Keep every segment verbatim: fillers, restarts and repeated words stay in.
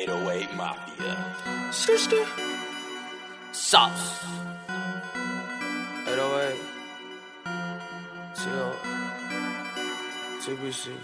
eight oh eight Mafia. Sister. Sauce. eight oh eight. Chill. T B C.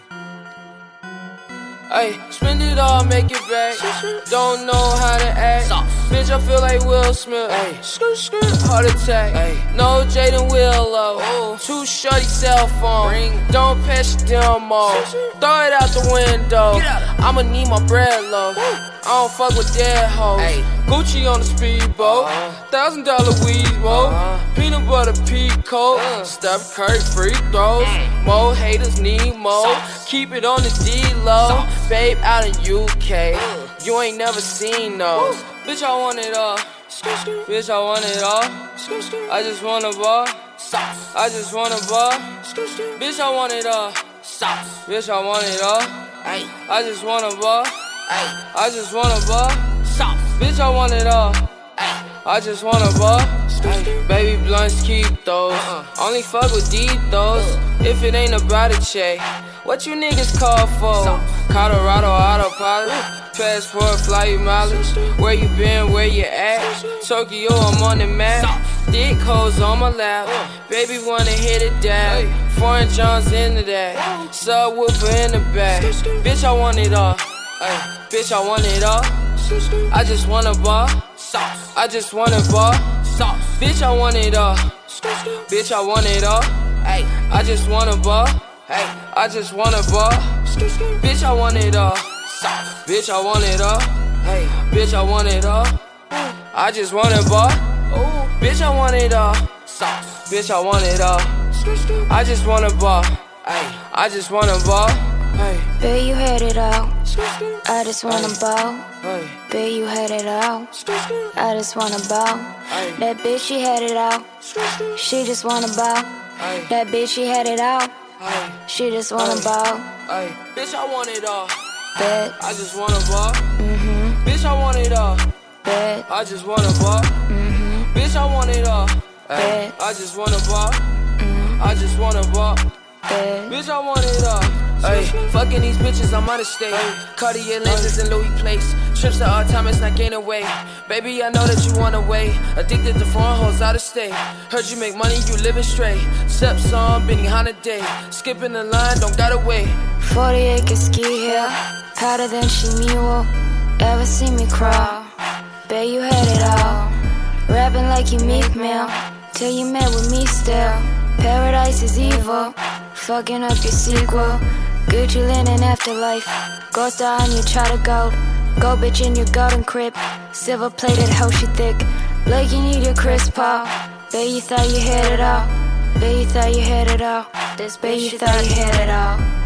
Ay, spend it all, make it back. Don't know how to act. Bitch, I feel like Will Smith. Ay, skirt, skirt, heart attack. Ay, no Jaden Willow. Too shorty cell phone. Don't pass your demo. Throw it out the window. I'ma need my bread low. I don't fuck with dead hoes. Gucci on the speedboat. Thousand dollar weed, whoa. Peanut butter peacoat. Steph Curry free throws. More haters need more. Keep it on the D-low. Babe out in U K. You ain't never seen those. Bitch, I want it all. Bitch, I want it all. I just want a ball. I just want a ball. Bitch, I want it all. Bitch, I want it all. I just want a ball. I just want a ball. Bitch, I want it all. I just want a ball. Baby blunts, keep those. Only fuck with those. If it ain't about a check, what you niggas call for? Colorado autopilot, passport, flight mileage. Where you been, where you at? Tokyo, I'm on the map. Thick hoes on my lap. Baby wanna hit it down. Foreign Johns into that. Subwoofer in the back. Bitch, I want it all. Ay, bitch, I want it all. I just want a ball. I just want a ball. Bitch, I want it all. Bitch, I want it all. Ay, I just want a ball. Hey, I just want a ball. Bitch, I want it all. Bitch, I want it all. Hey, bitch, I want it all. I just want a ball. Bitch, I want it all. Bitch, I want it all. I just want a ball. Hey, I just want a ball. Hey, Babe, you had it all. I just want a ball. hey, Babe, you had it all. I just want a ball. hey, That bitch, she had it all. She just want a ball. hey, That bitch, she had it all. hey, She just want a ball. hey. Bitch, I want it all. Bet, I just want a ball. mm-hmm, Bitch, I want it all. bet, I just want a ball. mm-hmm, Bitch, I want it all. Ay, bet, I just want a ball. mm-hmm, I just want a ball. bet. Bitch, I want it all. Ay, fucking these bitches, I'm out of state. Cartier lenses and Louis plates. Trips to all time, it's not gaining weight. Baby, I know that you wanna wait. Addicted to foreign hoes out of state. Heard you make money, you living straight. Steps on, Benny Holiday. Skipping the line, don't gotta wait. forty acre ski hill, hotter than Shimiwa. Ever see me crawl? Babe, you had it all. Rapping like you Meek Mill, till you met with me still. Paradise is evil, fucking up your sequel. Gucci linen afterlife, gold star on your charter gold. Go bitch in your golden crib, silver plated hoe she thick. Blake, you need your Chris Paul. Babe, you thought you had it all. Babe, you thought you had it all. This babe, you thought you had it all.